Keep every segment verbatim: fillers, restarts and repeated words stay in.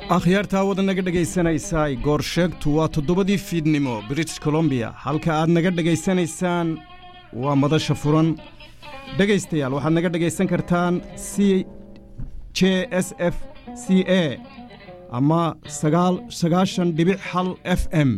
akhyaarta wada naga dhagaysanaysay goor sheegtu waa toddobadii fiidnimo British Columbia halka aad naga dhagaysanaysaan waa madasha furan dhagaystayaal waxaad naga dhagaysan kartaan C J S F C A ama sagaashan dhibic hal F M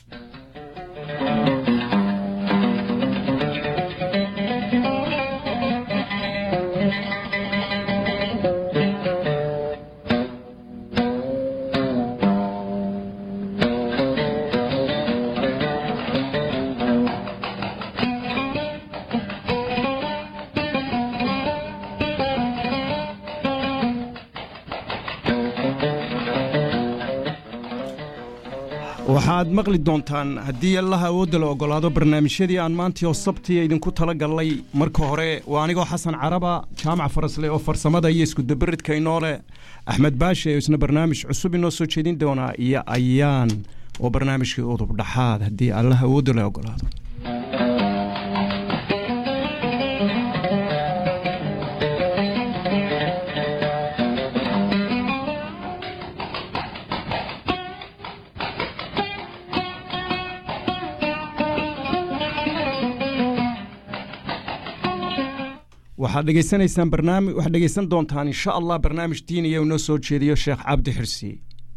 waxaad maqli doontaan haddii Allah awood la ogolaado barnaamijyadii aan maanta oo sabtiga idinku tala galay marka hore waa anigoo Xasan Caraba jaamac Farasle oo farsamada iyo isku dabaridka inoole Axmed Baashe isna barnaamij cusub inoo soo jeedin doona iyo ayaan oo barnaamijkii udub dhaxaad haddii Allah awood la ogolaado waxaad dhageysanaysaan barnaamij waxaad dhageysan doontaan insha Allah barnaamij diiniga oo noo soo jeediyo Sheekh Cabdi Xirsi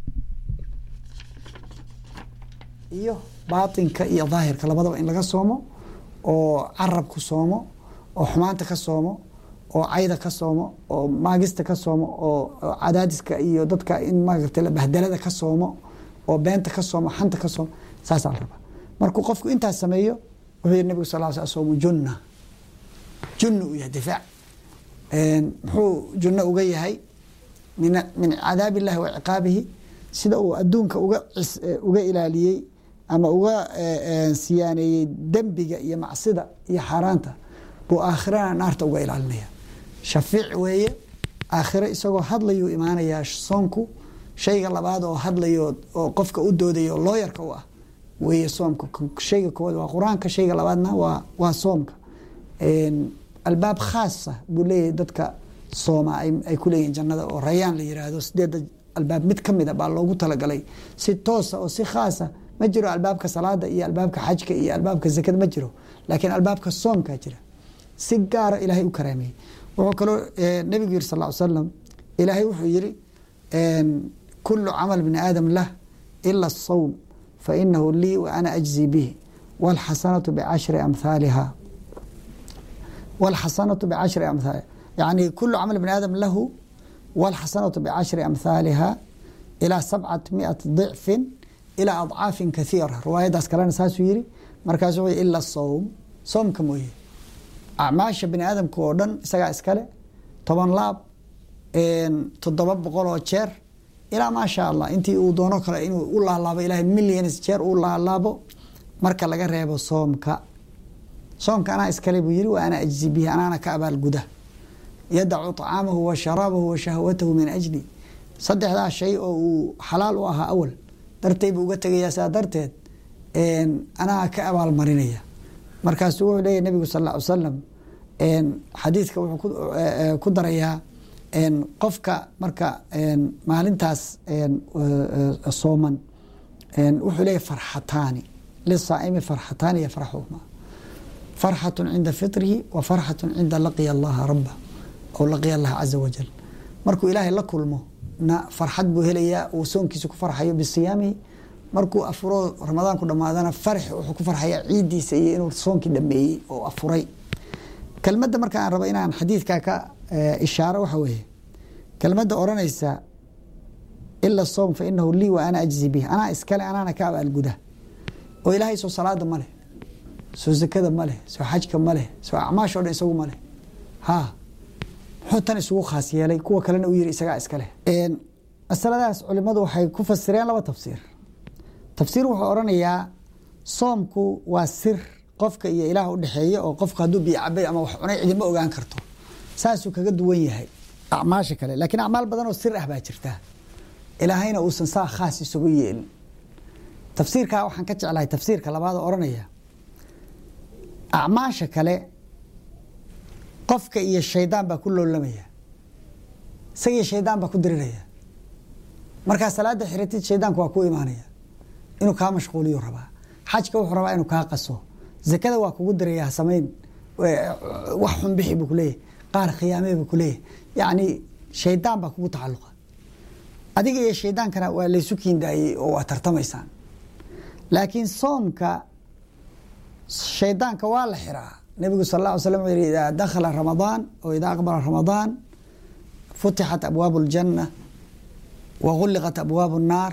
iyo baatinka iyo daahirka labadaba in laga soomo oo carabku soomo oo xumaanta ka soomo oo cayda ka soomo oo maagista ka soomo oo cadaadiska iyo dadka in maagta bahdalada ka soomo oo beenta ka soomo xanta ka soomo saas aan rabaa markuu qofku intaas sameeyo wuxuu nabiga sallallahu alayhi wasallam junna junnu iyo difaac een wuxuu junna uga yahay min min cadaab Allah wa ciqaabihi sida uu adduunka uga uga ilaaliyay ama uga siyaanay dambiga iyo macsida iyo xaraanta buu aakhirana naarta uga ilaalinaya shafiic weeye aakhira isagoo hadlayo imaanaya soonku shayga labaad oo hadlayo oo qofka u doodayo looyarka u ah weeye soomku shayga koowaad waa quraanka shayga labaadna waa waa soomka een albaab khaasa buu leeyahay dadka sooma ay ku leeyihiin jannada oo rayaan la yiraahdo sideed albaab mid kamid ah baa loogu talagalay si toos ah oo si khaasa ma jiro albaabka salaada iyo albaabka xajka iyo albaabka zakada ma jiro laakiin albaabka soomka jira si gaar ah ilaahay u karaamay wuxuu kale nabiga sallallahu alayhi wasallam ilaahay wuxuu yiri een kullu amal ibn adam lah illa as-sawm fa innahu li wa ana ajzi bihi wal hasanatu bi ashri amthaliha والحسنة بعشر أمثالها يعني كل عمل ابن آدم له والحسنة بعشر أمثالها إلى سبعة مئة ضعف إلى أضعاف كثيرة رواية داسكالان ساسويري مركزه إلا الصوم صوم كمويه أعماش ابن آدم كوردن سجع إسكاله طبعا لاب إن تضرب بقوله تشير إلى ما شاء الله أنتي ودونك إنه الله الله إله مليون تشير الله الله بو مركز لجرب الصوم ك صومك أنا إسكاليب يري وأنا أجزي به أنا أنا كأبال جده يدع طعامه وشرابه وشهوته من أجلي صدق هذا شيء وحلال وها أول ترتيب وقتك يا سادرتين إن أنا كأبال مرينية مركز سوى لي النبي صلى الله عليه وسلم إن حديثك كدر إياه إن قفك مركا إن مالنتاس إن صوما إن وحلي فرحتان للصائم فرحتان يفرحهما فرحة عند فطره وفرحة عند لقي الله ربه أو لقي الله عز وجل مركو إلهي لكلمه نا فرحت بهليا وسون كيسو فرحة بالصيام مركو أفرو رمضان كنا ما هذا فرح وحكو فرحة عيدي سيئين وسون كدمي أو أفري كلمة ده مركا ربينا عن حديث كاكا إشارة وحويه كلمة ده أورانا إسا إلا الصوم فإنه لي وأنا أجزي به أنا إسكالي أنا أنا كعب الجده وإلهي سو صلاة ماله سو زكاة ماله سو حج ماله سو أعماش ولا يسوي ماله ها حتى نسوي خاصية لي كوا كلنا وير إسقاء إسكاله إن السلام علماء وحي كفسرين لا تفسير تفسير وحورنا يا صومكو وسر قفك يا إله ودحية أو قفك هدو بيعبي أما وحنا عدم أوجان كرتو ساسو كجد وين هاي أعماش كله لكن أعمال بدن والسر أحبها شرتها إلى هنا وسنسا خاص يسويين تفسير كا وحن كتش على تفسير كلا بعض أورنا يا أعماش كله قفك إيه الشيطان بكله لمية سي الشيطان بكدرية markaa salaada xiratid shaydaanku waa ku imaanaya inuu kaa mashquuliyo rabaa xajka wuxuu rabaa inuu kaa qaso zakada waa kugu dirayaa samayn wax xun bixi buu kuleeyahay qaar khiyaamee buu kuleeyahay yacni shaydaan baa kugu tacalluqa adiga iyo shaydaankana waa laysu kiindaayey oo waa tartamaysaan laakiin soomka shaydaanka waa la xiraa nabigu sal alla alay slam wuxuu yihi idaa dakhala ramadaan oo idaa aqbala ramadaan futixat abwaabu aljanna وغلقت أبواب النار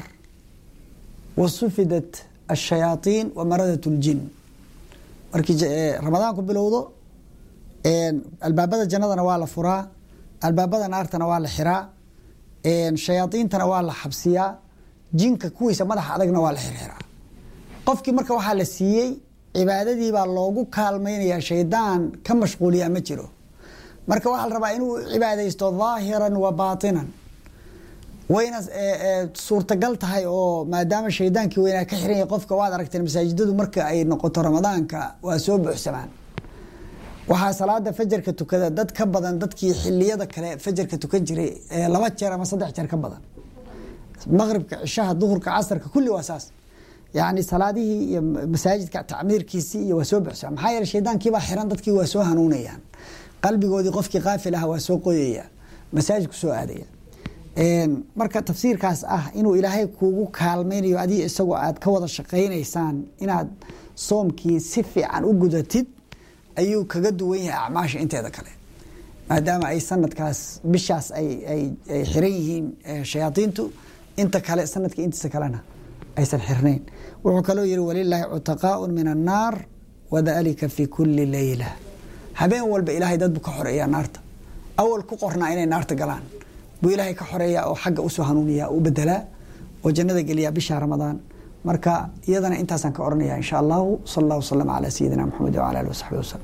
وصفدت الشياطين ومردت الجن markii ramadaan ku bilowdo een albaabada jannadana waa la furaa albaabada naartana waa la xiraa een shayaatiintana waa la xabsiyaa jinka kuwiisa madaxa adagna waa la xirxiraa qofkii marka waxa la siiyay cibaadadii baa loogu kaalmaynayaa shaydaan ka mashquuliya ma jiro marka waxa la rabaa inuu cibaadaysto dhaahiran wa baatinan wayna suurtagal tahay oo maadaama shaydaankii weynaa ka xiran yahay qofka waad aragteen masaajidadu marka ay noqoto ramadaanka waa soo buuxsamaan waxaa salaada fajarka tukada dad ka badan dadkii xilliyada kale fajarka tukan jiray laba jeer ama saddex jeer ka badan maqribka cishaha duhurka casarka kulli waa saas yacni salaadihii iyo masaajidka tacmiirkiisii iyo waa soo buuxsamaan maxaa yeelay shaydaankii baa xiran dadkii waa soo hanuunayaan qalbigoodii qofkii qaafil ah waa soo qoyaya masaajidku soo aadaya marka tafsiirkaas ah inuu ilaahay kuugu kaalmaynayo adiga isagoo aad ka wada shaqaynaysaan inaad soomkii si fiican u gudatid ayuu kaga duwan yahay acmaasha inteeda kale maadaama ay sanadkaas bishaas ay ay ay xiran yihiin shayaatiintu inta kale sanadka intiisa kalena aysan xirnayn wuxuu kaloo yiri walilaahi cutaqaa'un min annaar wadalika fi kulli layla habeen walba ilaahay dad buu ka xoreeyaa naarta awal ku qornaa inay naarta galaan buu ilaahay ka xoreeyaa oo xagga usoo hanuuniyaa u bedelaa oo jannada geliyaa bisha ramadaan marka iyadana intaasaan ka oranayaa insha allahu sal allahu wasalam calaa sayidina maxamed wacala alihi wasaxbihi wasalam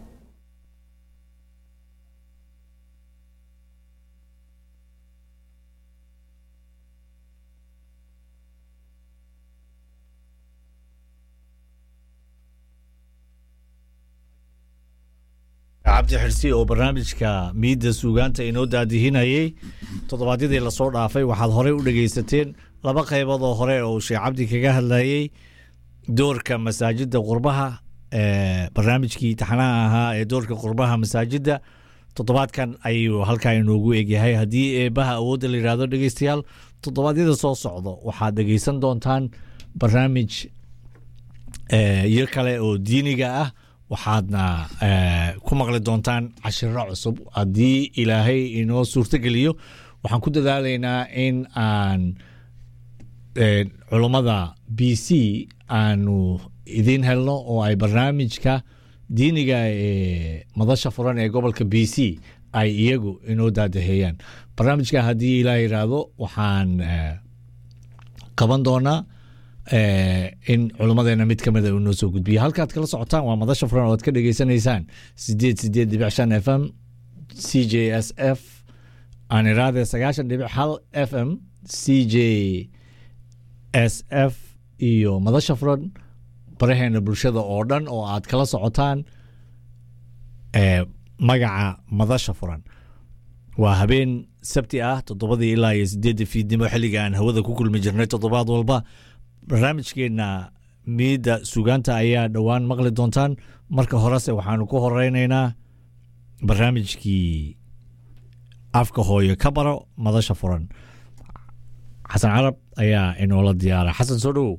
cabdi xirsi oo barnaamijka miidda suugaanta inoo daadihinayay toddobaadyadii lasoo dhaafay waxaad horey u dhegaysateen laba qaybood oo hore oo sheekh cabdi kaga hadlayay doorka masaajidda qurbaha barnaamijkii taxanaha ahaa ee doorka qurbaha masaajidda toddobaadkan ayuu halkaa inoogu egyahay haddii eebbaha awoodda la yidhahdo dhegaystayaal toddobaadyada soo socdo waxaad dhegaysan doontaan barnaamij iyo kale oo diiniga ah waxaadna ku maqli doontaan cashiro cusub haddii ilaahay inoo suurtogeliyo waxaan ku dadaalaynaa in aan culummada b c aanu idiin helno oo ay barnaamijka diiniga ee madasha furan ee gobolka b c ay iyagu inoo daadaheeyaan barnaamijka haddii ilaah yidhaahdo waxaan qaban doonaa in culummadeena mid ka mida uu noo soo gudbiya halkaad kala socotaan waa madasha furan oo aad ka dhegaysanaysaan sideed sideed dhibic shan f m c j s f aan iraade sagaashan dhibic hal f m c j s f iyo madasha furan baraheena bulshada oo dhan oo aad kala socotaan magaca madasha furan waa habeen sabti ah toddobadii ilaa iyo sideedda fiidnimo xilliga aan hawada ku kulmi jirnay toddobaad walba barnaamijkeena miidda suugaanta ayaa dhowaan maqli doontaan marka horese waxaanu ku horeynaynaa barnaamijkii afka hooyo ka baro madasha furan xasan carab ayaa inoola diyaara xasan soo dhowow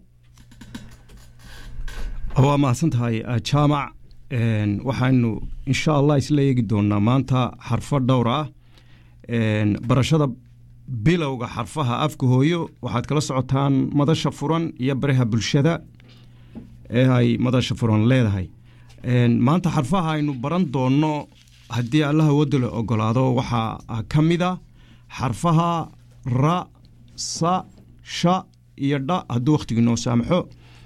waa mahadsan tahay jaamac waxaanu insha allah isla eegi doonaa maanta xarfo dhowr ah barashada bilowga xarfaha afka hooyo waxaad kala socotaan madasha furan iyo baraha bulshada ee ay madasha furan leedahay maanta xarfaha aynu baran doonno haddii allaha wadala ogolaado waxaa ka mid a xarfaha ra sa sha iyo dha hadduu wakhtigii noo saamaxo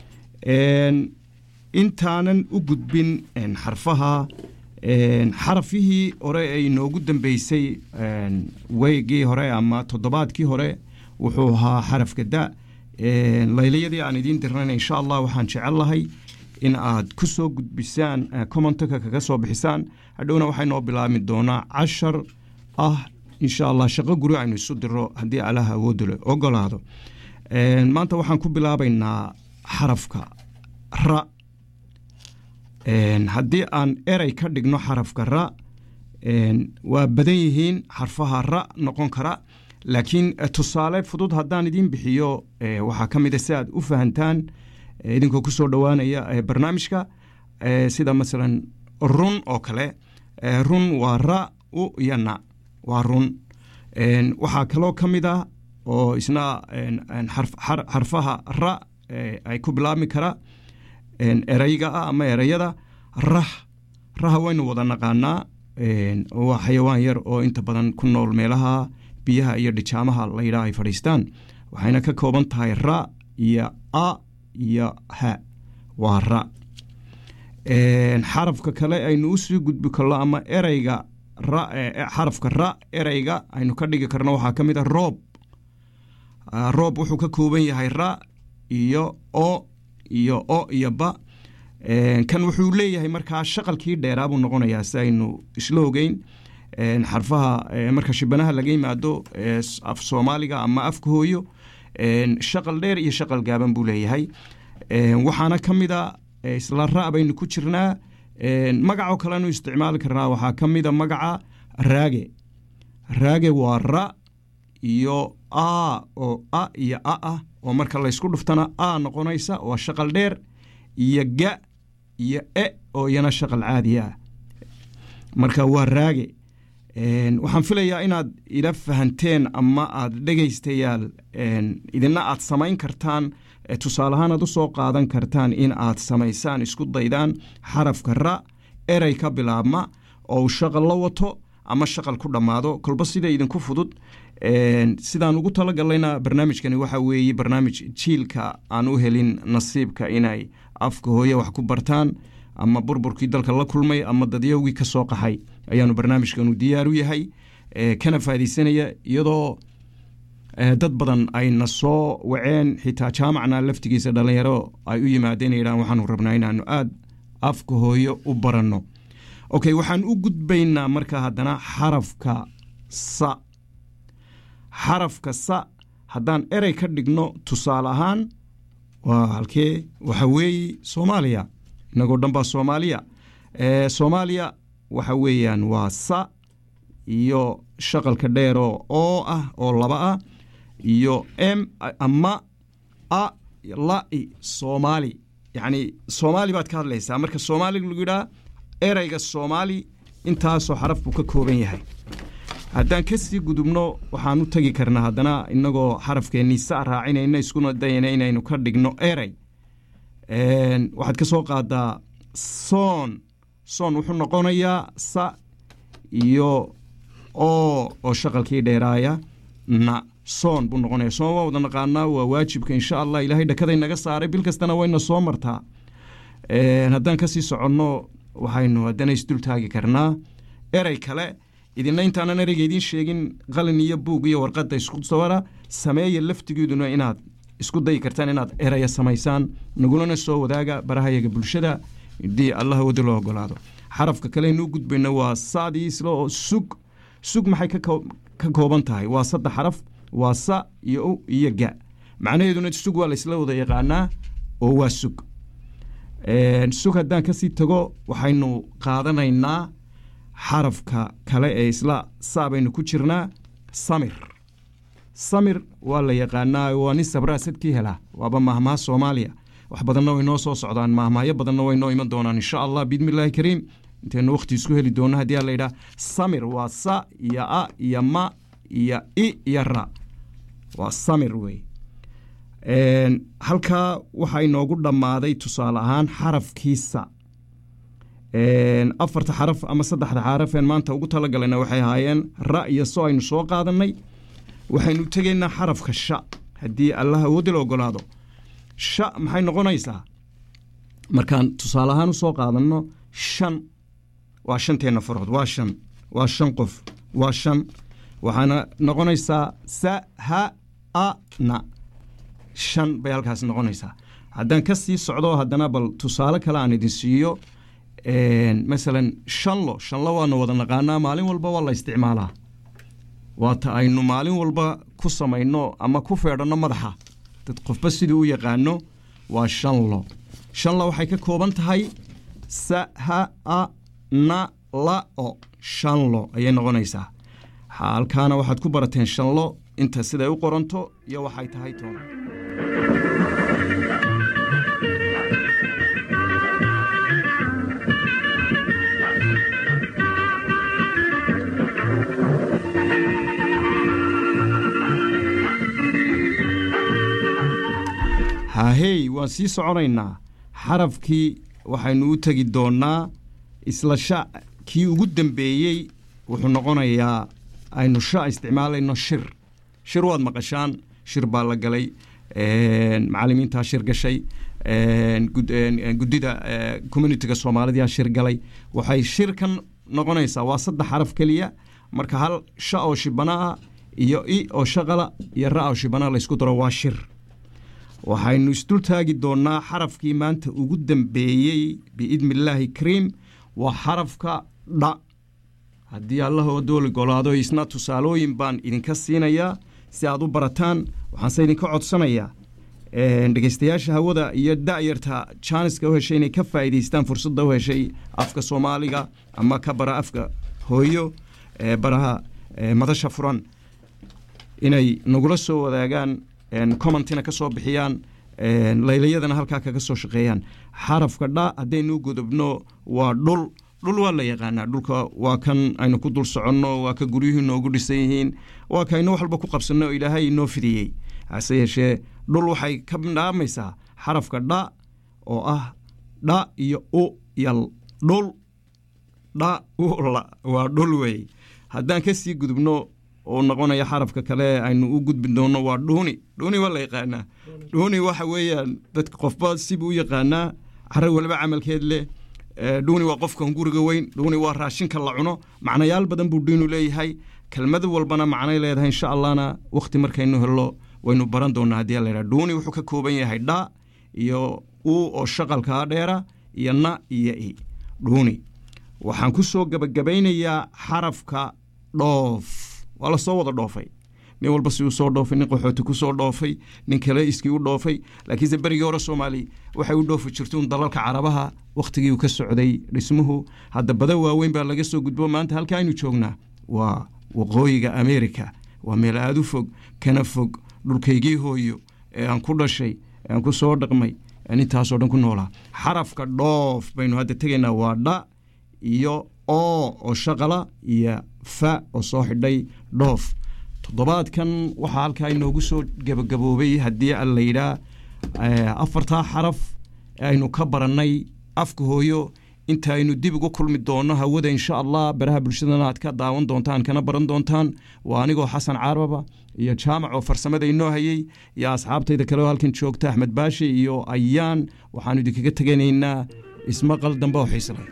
intaanan u gudbin xarfaha xarafihii hore ay noogu dambeysay weygii hore ama toddobaadkii hore wuxuu ahaa xarafka da laylayadii aan idiin dirnayna insha allah waxaan jecel lahay in aad ku soo gudbisaan commentka kaga soo bixisaan hadhowna waxay noo bilaabmi doonaa cashar ah insha allah shaqo guri aynu isu diro haddii allaha awoodda leh ogolaado maanta waxaan ku bilaabaynaa xarafka ra haddii aan erey ka dhigno xarafka ra waa badan yihiin xarfaha ra noqon kara laakiin tusaale fudud haddaan idin bixiyo waxaa ka mid a si aad u fahantaan idinkoo ku soo dhowaanaya barnaamijka sida masalan run oo kale run waa ra u iyo na waa run waxaa kaloo ka mid ah oo isna xarfaha ra ay ku bilaabmi kara ereyga ah ama ereyada rah raha waynu wada naqaanaa waa xayawaan yar oo inta badan ku nool meelaha biyaha iyo dhijaamaha la yidhaha ay fadhiistaan waxayna ka kooban tahay ra iyo a iyo ha waa ra xarafka kale aynu usii gudbi karno ama ereyga xarafka ra ereyga aynu ka dhigi karno waxaa ka mid a roob roob wuxuu ka kooban yahay ra iyo o iyo o iyo ba kan wuxuu leeyahay markaa shaqalkii dheeraa buu noqonayaa si aynu isla ogeyn xarfaha marka shibanaha laga yimaado af soomaaliga ama afka hooyo shaqal dheer iyo shaqal gaaban buu leeyahay waxaana ka mid a isla ra baynu ku jirnaa magacoo kalenu isticmaali karnaa waxaa ka mida magaca raage raage waa ra iyo a oo a iyo a ah oo marka laysku dhuftana a noqonaysa waa shaqal dheer iyo ga iyo e oo iyana shaqal caadi ah marka waa raage waxaan filayaa inaad ila fahanteen ama aad dhegaystayaal idina aad samayn kartaan tusaalahaan aad u soo qaadan kartaan in aad samaysaan isku daydaan xarafka ra erey ka bilaabma oo shaqal la wato ama shaqal ku dhammaado kolba sida idinku fudud sidaan ugu talagalayna barnaamijkani waxa weeye barnaamij jiilka aan u helin nasiibka inay afka hooye wax ku bartaan ama burburkii dalka la kulmay ama dadyowgii ka soo qaxay ayaanu barnaamijkanu diyaar u yahay kana faa'idaysanaya iyadoo dad badan ayna soo waceen xitaa jaamacna laftigiisa dhalinyaro ay u yimaadeen yidhahan waxaanu rabnaa inaanu aada afka hooyo u baranno okay waxaan u gudbaynaa marka haddana xarafka sa xarafka sa haddaan erey ka dhigno tusaale ahaan waa halkee waxa weeye soomaaliya inagoo dhan baa soomaaliya soomaaliya waxa weeyaan waa sa iyo shaqalka dheeroo oo ah oo laba ah iyo m ama a la-i soomaali yacni soomaali baad ka hadlaysaa marka soomaali lagu yidhaha ereyga soomaali intaasoo xaraf buu ka kooban yahay haddaan kasii gudubno waxaan u tegi karnaa haddana inagoo xarafkeennii sa raacinayna iskuna dayana inaynu ka dhigno erey waxaad ka soo qaadaa soon soon wuxuu noqonayaa sa iyo o oo shaqalkii dheeraaya na soon buu noqonaya soon waa wada naqaanaa waa waajibka insha allah ilaahay dhakaday naga saaray bil kastana wayna soo martaa haddaan kasii soconno waxaynu haddana isdultaagi karnaa erey kale idina intaanan ereyga idiin sheegin qalin iyo buug iyo warqadda isku sawara sameeya laftigeeduna inaad isku dayi kartaan inaad eraya samaysaan nagulana soo wadaaga barahayaga bulshada hadii allah wada loo ogolaado xarafka kalenu gudbayna waa saadii isla oo sug sug maxay ka kooban tahay waa saddex xaraf waa sa iyo u iyo ga macnaheeduna sug waa la isla wada yaqaanaa oo waa sug sug haddaan kasii tago waxaynu qaadanaynaa xarafka kale ee isla saa baynu ku jirnaa samir samir waa la yaqaanaa waa nin sabraa sadkii helaa waaba mahmaha soomaaliya wax badanna way noo soo socdaan mahmahyo badanna way noo iman doonaan insha allah biidnillaahi kariim intaynu wakhti isku heli doonno haddii a la yidhaha samir waa sa iyo a iyo ma iyo i iyo ra waa samir wey halkaa waxaa inoogu dhammaaday tusaale ahaan xarafkiisa afarta xaraf ama saddexda xarafeen maanta ugu talagalayna waxay ahaayeen ra iyo so aynu soo qaadanay waxaynu tegaynaa xarafka sha haddii allah awoodda la ogolaado sha maxay noqonaysaa markaan tusaale ahaan u soo qaadanno shan waa shanteenna farood waa shan waa shan qof waa shan waxaana noqonaysaa sa ha a na shan bay halkaas noqonaysaa haddaan ka sii socdo haddana bal tusaale kale aan idin siiyo masalan shanlo shanlo waana wada naqaanaa maalin walba waa la isticmaalaa waata aynu maalin walba ku samayno ama ku feedhanno madaxa dad qofba siduu u yaqaano waa shanlo shanlo waxay ka kooban tahay sa ha a na la o shanlo ayay noqonaysaa halkaana waxaad ku barateen shanlo inta siday u qoranto iyo waxay tahay toon haahey waan sii soconaynaa xarafkii waxaynu u tegi doonnaa isla sha kii ugu dambeeyey wuxuu noqonayaa aynu sha isticmaalayno shir shir waad maqashaan shir baa la galay macallimiintaa shir gashay guddida communitiga soomaalidaa shir galay waxay shirkan noqonaysaa waa saddex xaraf keliya marka hal sha oo shibana ah iyo i oo shaqala iyo ra oo shibana laysku daro waa shir waxaynu isdul taagi doonnaa xarafkii maanta ugu dambeeyey biidni illaahi kariim waa xarafka dha haddii allahoo dooli golaado isna tusaalooyin baan idinka siinayaa si aad u barataan waxaanse idinka codsanayaa dhegeystayaasha hawada iyo da'yarta jaaniska u heshay inay ka faa'iidaystaan fursadda u heshay afka soomaaliga ama ka bara afka hooyo baraha madasha furan inay nagula soo wadaagaan commentina ka soo bixiyaan laylayadana halkaa kaga soo shaqeeyaan xarafka dha haddaynu gudubno waa dhul dhul waa la yaqaanaa dhulka waa kan aynu ku dul soconno waa ka guryuhu noogu dhisan yihiin waa ka aynu wax walba ku qabsanno oo ilaahay inoo fidiyey hase yeeshee dhul waxay ka dhaamaysaa xarafka dha oo ah dha iyo u yal dhul dha ula waa dhul wey haddaan ka sii gudubno oo noqonaya xarafka kale aynu u gudbi doonno waa dhuuni dhuuni waa la yaqaanaa dhuuni waxa weeyaan dadka qofba sibuu u yaqaanaa carro waliba camalkeed leh dhuuni waa qofkan guriga weyn dhuuni waa raashinka la cuno macnayaal badan buu dhuunu leeyahay kelmad walbana macnay leedahay insha allahna wakhti markaynu hello waynu baran doonnaa haddii la yidhaha dhuuni wuxuu ka kooban yahay dha iyo u oo shaqalkaa dheera iyo na iyo i dhuuni waxaan ku soo gabagabaynayaa xarafka dhoof waa la soo wada dhoofay nin walba si uu soo dhoofay nin qaxooti ku soo dhoofay nin kale iskii u dhoofay laakiinse berigii hore soomaali waxay u dhoofi jirtuun dalalka carabaha wakhtigii uu ka socday dhismuhu hadda bada waaweyn baa laga soo gudbo maanta halka aynu joognaa waa waqooyiga america waa meel aada u fog kana fog dhulkaygii hooyo ee aan ku dhashay ee aan ku soo dhaqmay aan intaasoo dhan ku noolaa xarafka dhoof baynu hadda tegaynaa waa dha iyo oo oo shaqala iyo fa oo soo xidhay dhoof toddobaadkan waxaa halkaa inoogu soo gabagaboobay haddii a la yidhaa afartaa xaraf ee aynu ka barannay afka hooyo inta aynu dib ugu kulmi doonno hawada insha allah baraha bulshadana aad ka daawan doontaan kana baran doontaan waa anigoo xasan caaraba iyo jaamac oo farsamada inoo hayey iyo asxaabtayda kale oo halkan joogta axmed baashi iyo ayaan waxaanu idinkaga teganaynaa ismaqal dambe oo xiisleh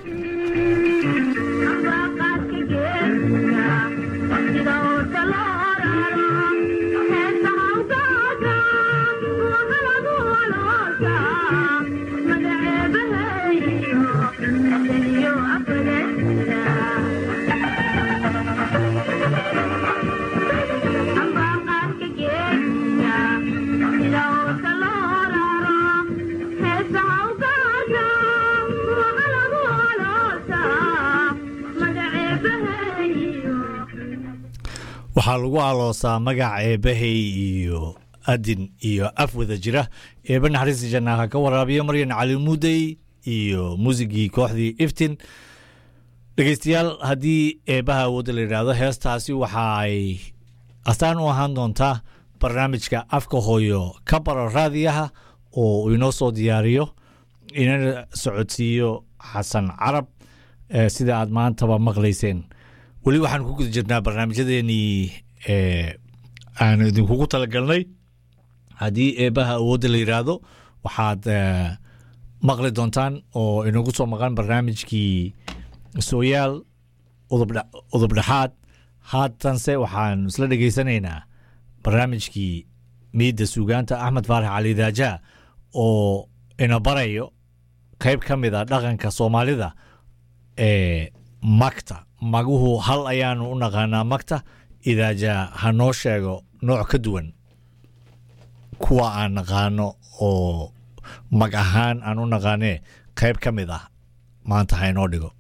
waxaa lagu aloosaa magac eebbahay iyo adin iyo af wada jira eebba naxariista jannaha ka waraabiya maryan cali mudey iyo muusigii kooxdii iftin dhegeystayaal haddii eebbaha awoodda la yidhaahdo heestaasi waxa ay astaan u ahaan doontaa barnaamijka afka hooyo ka baro raadiyaha oo uu inoo soo diyaariyo inana socodsiiyo xasan carab sida aad maantaba maqlayseen weli waxaan ku guda jirnaa barnaamijyadeenii aan idinkugu talagalnay haddii eebbaha awoodda la yidhaahdo waxaad maqli doontaan oo inagu soo maqan barnaamijkii sooyaal udub dhexaad haatanse waxaan isla dhegaysanaynaa barnaamijkii miidda suugaanta axmed faarax cali daaja oo ina barayo qayb ka mid a dhaqanka soomaalida ee magta maguhu hal ayaanu u naqaanaa magta idaajaa ha noo sheego nooc ka duwan kuwa aan naqaano oo mag ahaan aan u naqaanee qayb ka mid ah maanta ha inoo dhigo.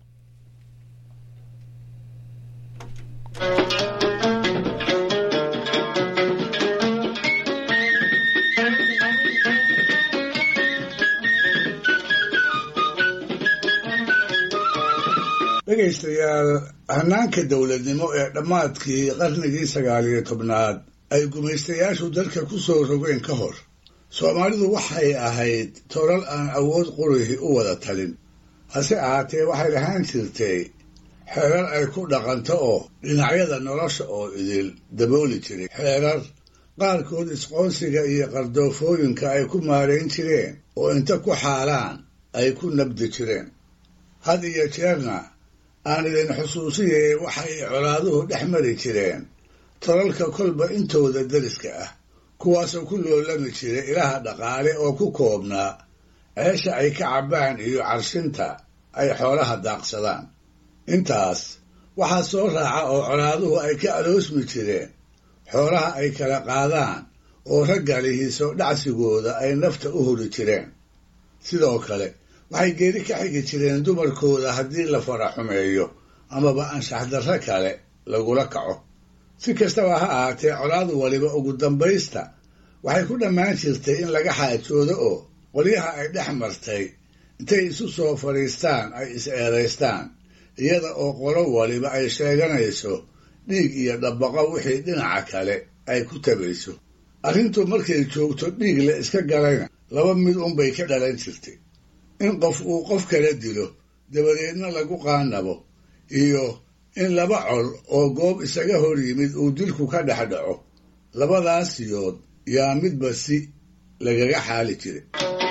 dhegaystayaal hanaanka dowladnimo ee dhammaadkii qarnigii sagaal iyo tobnaad ay gumaystayaashu dalka ku soo rogeen ka hor soomaalidu waxay ahayd tolal aan awood qurihi u wada talin hase ahaatee waxay lahaan jirtay xeerar ay ku dhaqanto oo dhinacyada nolosha oo idil dabooli jiray xeerar qaarkood isqoonsiga iyo qardoofooyinka ay ku maarayn jireen oo inta ku xaalaan ay ku nabdi jireen had iyo jeerna aan idin xusuusiyay waxay colaaduhu dhex mari jireen tolalka kolba intooda deriska ah kuwaasoo ku loolami jiray ilaha dhaqaale oo ku koobnaa ceesha ay ka cabbaan iyo carshinta ay xoolaha daaqsadaan intaas waxaa soo raaca oo colaaduhu ay ka aloosmi jireen xoolaha ay kala qaadaan oo ragga lihiiso dhacsigooda ay nafta u huri jireen sidoo kale waxay geeri ka xigi jireen dumarkooda haddii la faraxumeeyo amaba anshax darro kale lagula kaco si kastaba ha ahaatee colaadu waliba ugu dambaysta waxay ku dhammaan jirtay in laga xaajoodo oo qolyaha ay dhex martay intay isu soo fadhiistaan ay is-eedaystaan iyada oo qolo waliba ay sheeganayso dhiig iyo dhabbaqo wixii dhinaca kale ay ku tabayso arrintu markay joogto dhiig la iska galayna laba mid unbay ka dhalan jirtay in qof uu qof kala dilo dabadeedna lagu qaanabo iyo in laba col oo goob isaga hor yimid uu dilku ka dhex dhaco labadaas yood yaa midba si lagaga xaali jiray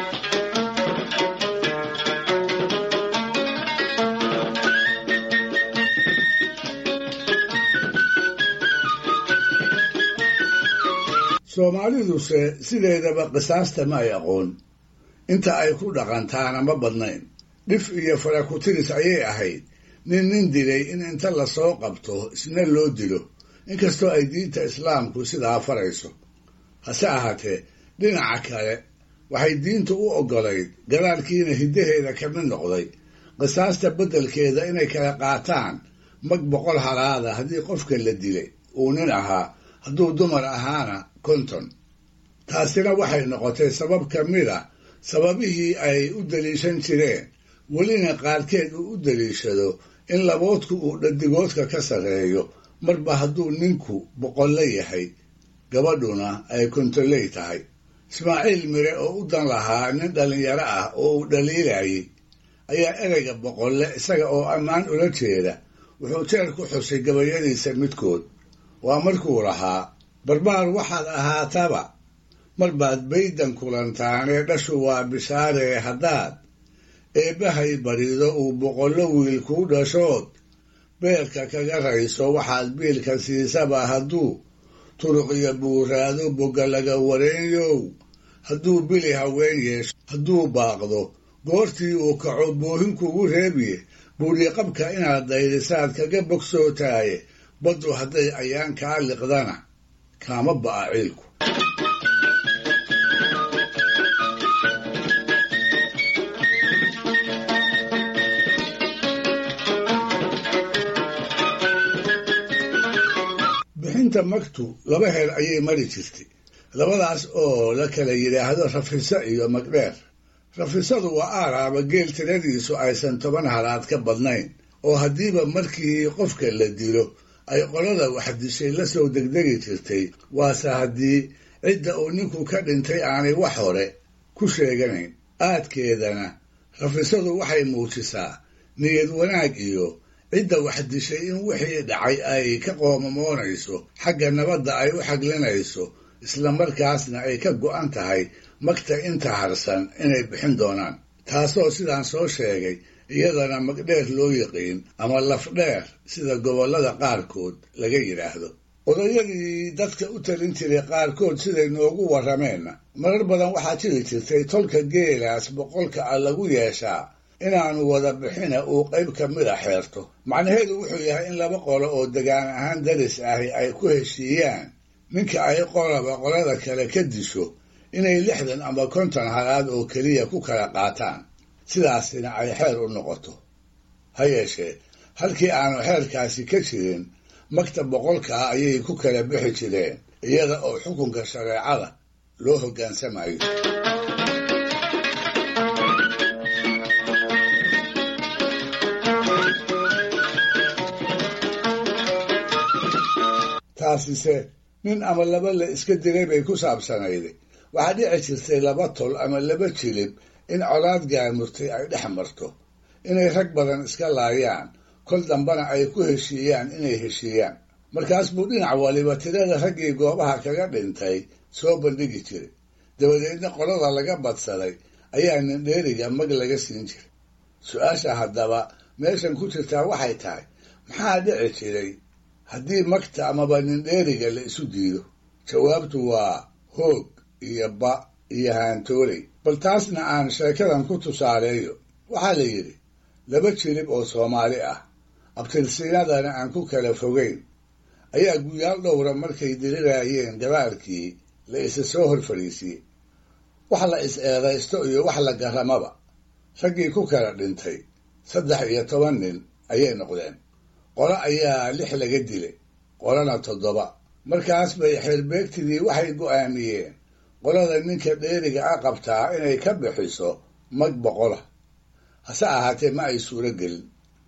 soomaaliduse sideedaba qisaasta ma ay aqoon inta ay ku dhaqantaana ma badnayn dhif iyo farakutiris ayay ahayd nin nin dilay in inta lasoo qabto isna loo dilo inkastoo ay diinta islaamku sidaa farayso hase ahaatee dhinaca kale waxay diintu u oggolayd gadaalkiina hiddaheeda ka mid noqday qisaasta beddelkeeda inay kala qaataan mag boqol halaada haddii qofka la dilay uu nin ahaa hadduu dumar ahaana konton taasina waxay noqotay sabab ka mid a sababihii ay u daliishan jireen welina qaarkeed uu u daliishado in laboodku uu dhadigoodka ka sarreeyo marba hadduu ninku boqolle yahay gabadhuna ay kontoley tahay ismaaciil mire oo u dan lahaa nin dhallinyaro ah oo uu dhaliilayay ayaa ereyga boqolle isaga oo ammaan ula jeeda wuxuu jeer ku xusay gabayadiisa midkood waa markuu lahaa barbaar waxaad ahaataba mar baad baydan kulantaanee dhashu waa bishaaree haddaad eebbahay barido uu boqollo wiil kuu dhashood beelka kaga rayso waxaad biilka siisaba hadduu turuqiyo buuraado bogga laga wareenyow hadduu bili haween yeesho hadduu baaqdo goortii uu kaco boohin kugu reebiye buuriqabka inaad daydisaad kaga bogsootaaye baddu hadday ayaan kaa liqdana kaama ba'a ciilku bixinta magtu laba heer ayay mari jirtay labadaas oo la kala yidhaahdo rafiso iyo magdheer rafisadu waa aaraaba geel tiradiisu aysan toban halaad ka badnayn oo haddiiba markii qofka la dilo ay qolada waxdishay la soo degdegi jirtay waase haddii cidda uu ninku ka dhintay aanay wax hore ku sheeganayn aadkeedana rafisadu waxay muujisaa niyad wanaag iyo cidda waxdishay in wixii dhacay ay ka qoomamoonayso xagga nabadda ay u xaglinayso isla markaasna ay ka go'an tahay magta inta harsan inay bixin doonaan taasoo sidaan soo sheegay iyadana magdheer loo yiqiin ama lafdheer sida gobollada qaarkood laga yidhaahdo odayadii dadka u talin jiray qaarkood siday noogu warrameenna marar badan waxaa jiri jirtay tolka geelaas boqolka ah lagu yeeshaa inaanu wada bixina uu qayb ka mida xeerto macnaheedu wuxuu yahay in laba qolo oo degaan ahaan daris ahi ay ku heshiiyaan ninka ay qolaba qolada kale ka disho inay lixdan ama konton halaad oo keliya ku kala qaataan sidaasina ay xeer u noqoto ha yeeshee halkii aanu xeerkaasi ka jirin magta boqolka ah ayay ku kala bixi jireen iyada oo xukunka shareecada loo hoggaansamayo taasise nin ama laba la iska dilay bay ku saabsanayday waxaa dhici jirtay laba tol ama laba jilib in colaad gaamurtay ay dhex marto inay rag badan iska laayaan kol dambana ay ku heshiiyaan inay heshiiyaan markaas buu dhinac waliba tirada raggii goobaha kaga dhintay soo bandhigi jiray dabadeedna qolada laga badsaday ayaa nindheeriga mag laga siin jiray su-aasha haddaba meeshan ku jirtaa waxay tahay maxaa dhici jiray haddii magta amaba nindheeriga la isu diido jawaabtu waa hoog iyo ba iyo haantooley bal taasna aan sheekadan ku tusaaleeyo waxaa la yidhi laba jilib oo soomaali ah abtirsiinadana aan ku kala fogayn ayaa guyaal dhowra markay diriraayeen gabaalkii la isa soo hor fadhiisiyey wax la is eedaysto iyo wax la garamaba raggii ku kala dhintay saddex iyo toban nin ayay noqdeen qolo ayaa lix laga dilay qolona toddoba markaas bay xeerbeegtidii waxay go'aamiyeen qolada ninka dheeriga a qabtaa inay ka bixiso mag boqola hase ahaatee ma ay suuro gelin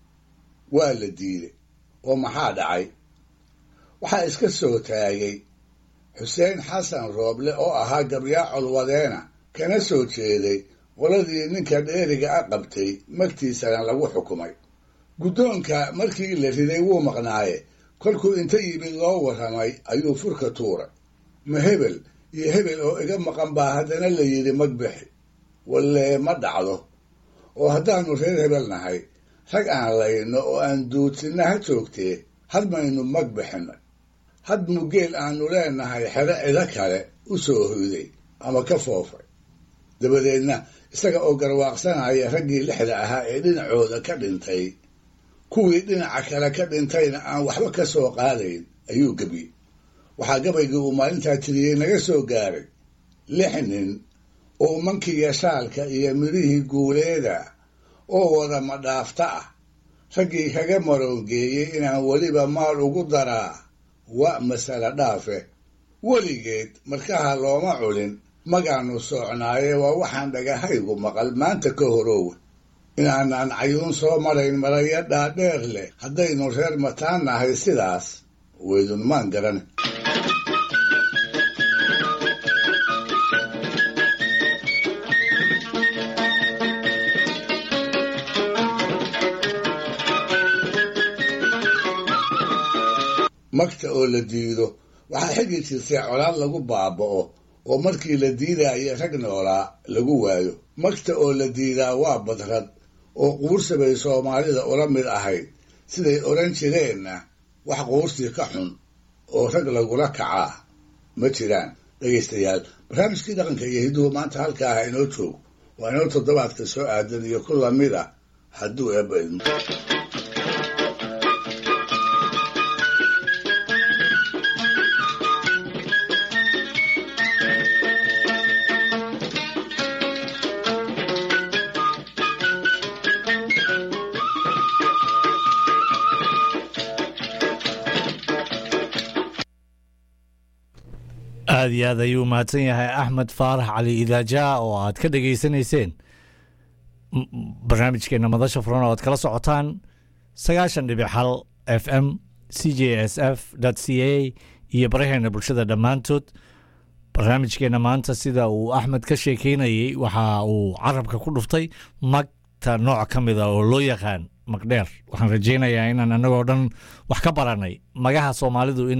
waa la diiday oo maxaa dhacay waxaa iska soo taagay xuseen xasan rooble oo ahaa gabyaa colwadeena kana soo jeeday qoladii ninka dheeriga a qabtay magtiisana lagu xukumay guddoonka markii la riday wuu maqnaaye kolkuu inta yimid loo warramay ayuu furka tuuray ma hebel iyo hebel oo iga maqan baa haddana la yidhi mag bixi walle ma dhacdo oo haddaannu reer hebel nahay rag aan layno oo aan duudsinna ha joogtee had maynu mag bixinay had mugeel aannu leenahay xero cido kale u soo hoyday ama ka foofay dabadeedna isaga oo garwaaqsanaya raggii lixda ahaa ee dhinacooda ka dhintay kuwii dhinaca kale ka dhintayna aan waxba ka soo qaadayn ayuu gebiyey waxaa gabaygii uu maalintaa tiriyey naga soo gaaray lix nin oo mankiga shaalka iyo midhihii guuleeda oo wada madhaafta ah raggii kaga maroongeeyey inaan weliba maal ugu daraa waa masale dhaafe weligeed markaha looma culin magaannu soocnaaye waa waxaan dhagahaygu maqal maanta ka horoowe inaanaan cayuun soo marayn maraya dhaadheer leh haddaynu reer mataan nahay sidaas weydunmaan garan magta oo la diido waxaa xigi jirtay colaad lagu baaba'o oo markii la diidaayo rag noolaa lagu waayo magta oo la diidaa waa badrad oo quursi bay soomaalida ula mid ahayd siday odhan jireenna wax quursi ka xun oo rag lagula kacaa ma jiraan dhegaystayaal barnaamijkii dhaqanka iyo hidduhu maanta halkaa ah inoo joog waa inoo toddobaadka soo aadan iyo ku lamid ah hadduu eebba idmo aad iyo aad ayuu mahadsan yahay axmed faarax cali idaaja oo aad ka dhegaysanayseen barnaamijkeena madasha furan oo aad kala socotaan sagaashan dhibic hal f m c j s f c a iyo baraheena bulshada dhammaantood barnaamijkeena maanta sida uu axmed ka sheekeynayey waxa uu carabka ku dhuftay magta nooc ka mida oo loo yaqaan magdheer waxaan rajaynayaa inaan annagoo dhan wax ka baranay magaha soomaalidu in